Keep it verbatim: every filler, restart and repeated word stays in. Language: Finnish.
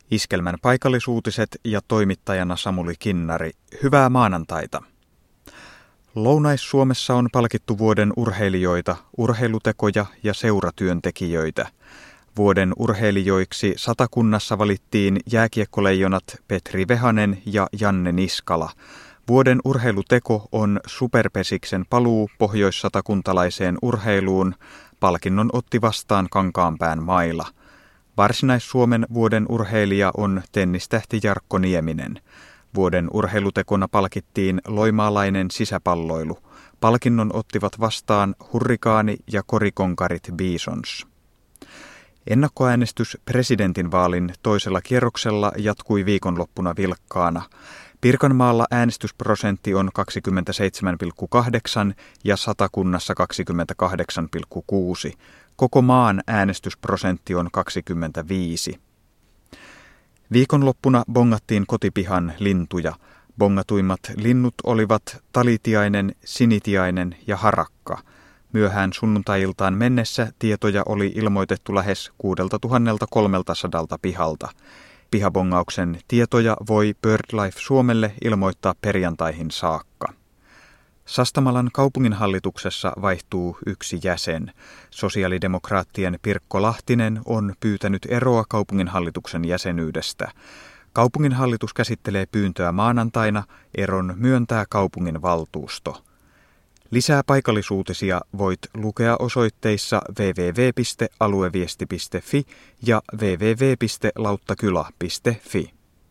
Iskelmän paikallisuutiset ja toimittajana Samuli Kinnari. Hyvää maanantaita. Lounais-Suomessa on palkittu vuoden urheilijoita, urheilutekoja ja seuratyöntekijöitä. Vuoden urheilijoiksi Satakunnassa valittiin jääkiekkoleijonat Petri Vehanen ja Janne Niskala. Vuoden urheiluteko on Superpesiksen paluu pohjoissatakuntalaiseen urheiluun. Palkinnon otti vastaan Kankaanpään Maila. Varsinais-Suomen vuoden urheilija on tennistähti Jarkko Nieminen. Vuoden urheilutekona palkittiin loimaalainen sisäpalloilu. Palkinnon ottivat vastaan Hurrikaani ja Korikonkarit Bisons. Ennakkoäänestys presidentinvaalin toisella kierroksella jatkui viikonloppuna vilkkaana. Pirkanmaalla äänestysprosentti on kaksikymmentäseitsemän pilkku kahdeksan ja Satakunnassa kaksikymmentäkahdeksan pilkku kuusi. Koko maan äänestysprosentti on kaksikymmentäviisi. Viikonloppuna bongattiin kotipihan lintuja. Bongatuimmat linnut olivat talitiainen, sinitiainen ja harakka. Myöhään sunnuntai-iltaan mennessä tietoja oli ilmoitettu lähes kuusituhatta kolmesataa pihalta. Pihabongauksen tietoja voi BirdLife Suomelle ilmoittaa perjantaihin saakka. Sastamalan kaupunginhallituksessa vaihtuu yksi jäsen. Sosiaalidemokraattien Pirkko Lahtinen on pyytänyt eroa kaupunginhallituksen jäsenyydestä. Kaupunginhallitus käsittelee pyyntöä maanantaina, eron myöntää kaupunginvaltuusto. Lisää paikallisuutisia voit lukea osoitteissa double-u double-u double-u piste alueviesti piste fi ja double-u double-u double-u piste lauttakylä piste fi.